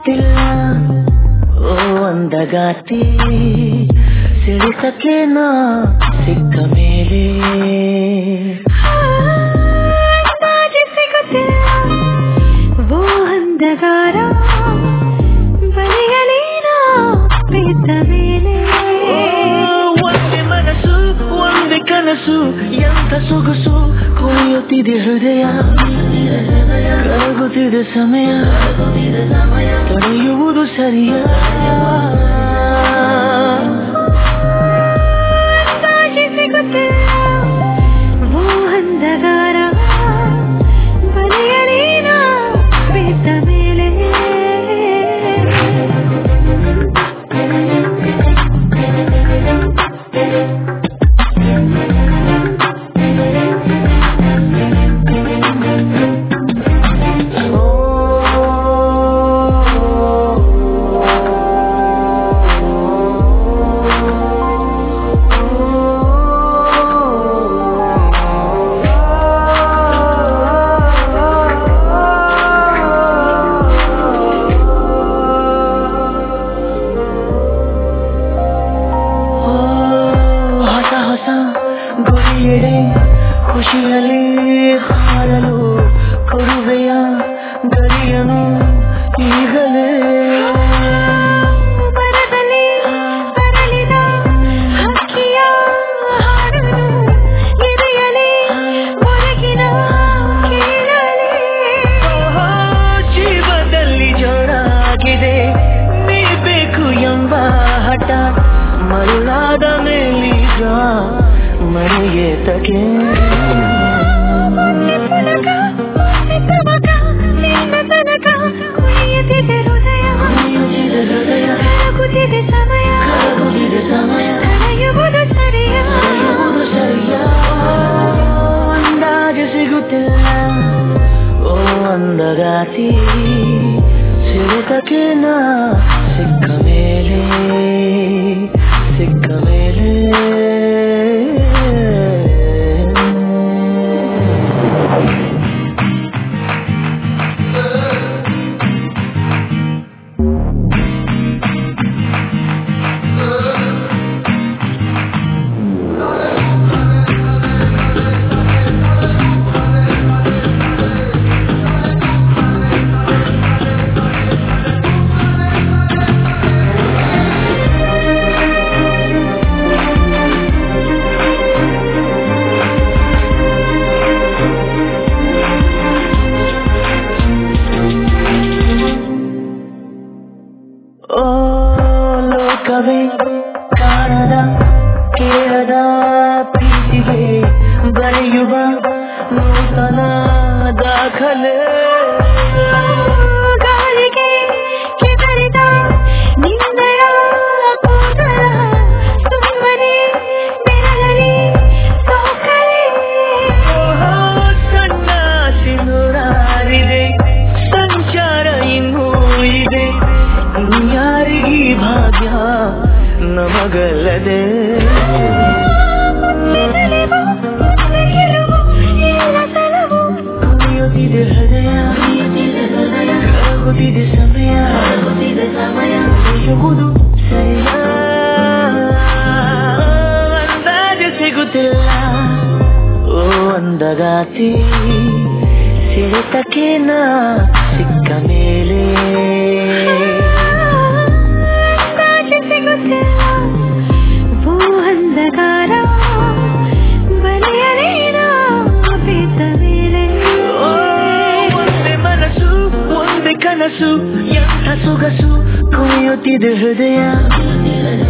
ಸಿಗುತ್ತಿಲ್ಲ ಓ ಅಂದಗಾತಿ ಸಿಡಿಸಕ್ಕೇನ ಸಿಕ್ಕ ಮೇಲೆ ಸಿಗುತ್ತಿಲ್ಲ ಓ ಅಂದಗಾರ ಬರೆಯಲೇನ ಬಿದ್ದ ಮೇಲೆ ಒಂದೇ ಮನಸ್ಸು ಒಂದೇ ಕನಸು ಎಂಥ ಸೊಗಸು ಕೊಳೆಯುತ್ತಿದೆ ಹೃದಯ ಕರಗುತ್ತಿದೆ ಸಮಯ ತಡೆಯುವುದು ಸರಿಯ ಸಿಗುತ್ತಿಲ್ಲ ಓ ಅಂಧಗಾರ ಬರೆಯಲೇನ ಬಿದ್ದ ಮೇಲೆ ಗುರಿಯೆಡೆ ಖುಷಿಯಲ್ಲಿ ಹಾರಲು ಕೊಡುವೆಯ ಗರಿಯನು ಈಗಲೇ ಬರದಲ್ಲಿ ಬರಲಿದ ಹಕ್ಕಿಯ ಹಾಡಲು ಎದೆಯಲಿ ಹೊರಗಿನ ಕೇಳಲಿ ಜೀವದಲ್ಲಿ ಜೋರಾಗಿದೆ ನೀ ಬೇಕು ಎಂಬ ಹಠ ಮರುಳಾದ ಮೇಲೀಗ ಮನೆಗೆ ತಗೆ ಕುಣಿಯುತ್ತಿದೆ ಹೃದಯ ಕರಗುತ್ತಿದೆ ಸಮಯ ನಡೆಯುವುದು ಸರಿಯ ಅಂದಾಜು ಸಿಗುತ್ತಿಲ್ಲ ಓ ಅಂದಗಾತಿ ಸಿಗುತ್ತಕೇನ ಸಿಕ್ಕ ಮೇಲೆ ಸಿಕ್ಕ ಮೇಲೆ ಓ ಲೋಕವೇ ಕಾಣದ ಕೇಳದ ಪ್ರೀತಿಗೆ ಬರೆಯುವ ನೂತನ ದಾಖಲೆ ಗಾಳಿಗೆ ಕೆದರಿದ ನಿನ್ನಯ ಕೂದಲ ಸುಮ್ಮನೆ ಬೆರಳಲಿ ಸೋಕಲೆ ಸಣ್ಣ ಸಿನುರಾರಿದೆ ಸಂಚಾರ ಇನ್ನೂ ಇದೆ ಯಾರಿಗೀ ಭಾಗ್ಯ ನಮಗಲ್ಲದೆ ಕುಣಿಯುತ್ತಿದೆ ಹೃದಯ ಕರಗುತ್ತಿದೆ ಸಮಯ ನಡೆಯುವುದು ಸರಿಯ ಅಂದಾಜು ಸಿಗುತ್ತಿಲ್ಲ ಓ ಅಂದಗಾತಿ ಸಿಗುತ್ತಕೇನ ಸಿಕ್ಕ ಮೇಲೆ ಸಿಗುತ್ತಿಲ್ಲ ಓ ಅಂಧಗಾರ ಬರೆಯಲೇನ ಬಿದ್ದ ಮೇಲೆ ಒಂದೇ ಮನಸ್ಸು ಒಂದೇ ಕನಸು ಎಂಥ ಸೊಗಸು ಕೊಳೆಯುತ್ತಿದೆ ಹೃದಯ